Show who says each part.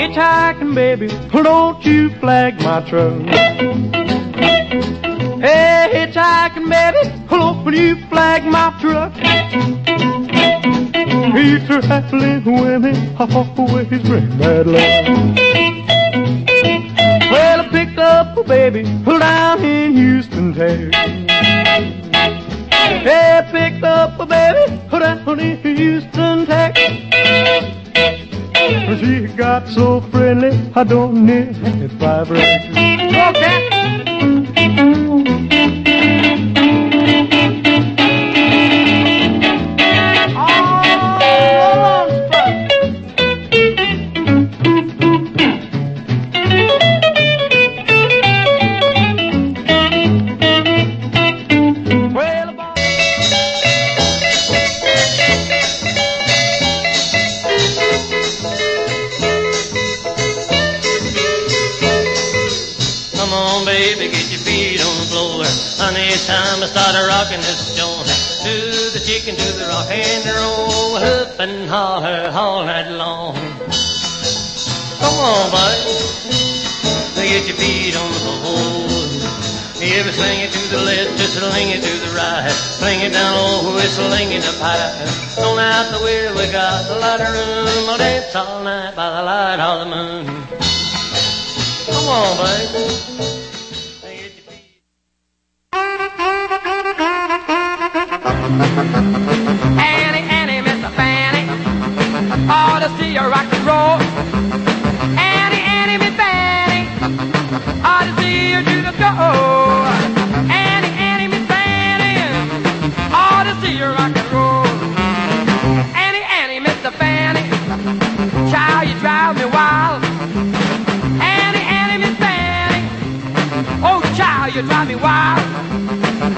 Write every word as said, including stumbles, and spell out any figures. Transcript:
Speaker 1: Hitchhiking, baby, don't you flag my truck. Hey, hitchhiking, baby, don't you flag my truck. He's traveling women always bring bad luck. Well, I picked up a baby down in Houston, Texas. Hey, I picked up a baby down in Houston, Texas. She got so friendly, I don't need five records. Okay.
Speaker 2: It's time to start a rockin' this joint. To the chicken, to the rock and roll, up and holler all night long. Come on, buddy, get your feet on the floor. You ever swing it to the left, just sling it to the right. Fling it down low, whistling in the pipe. Don't out the way we got a lot of room. I'll dance all night by the light of the moon. Come on, buddy.
Speaker 3: Annie, Annie, Mister Fanny, ought to see you rock and roll. Annie, Annie, Miss Fanny, ought to see you do the floor. Annie, Annie, Miss Fanny, ought to see you rock and roll. Annie, Annie, Mister Fanny, child, you drive me wild. Annie, Annie, Miss Fanny, oh child, you drive me wild.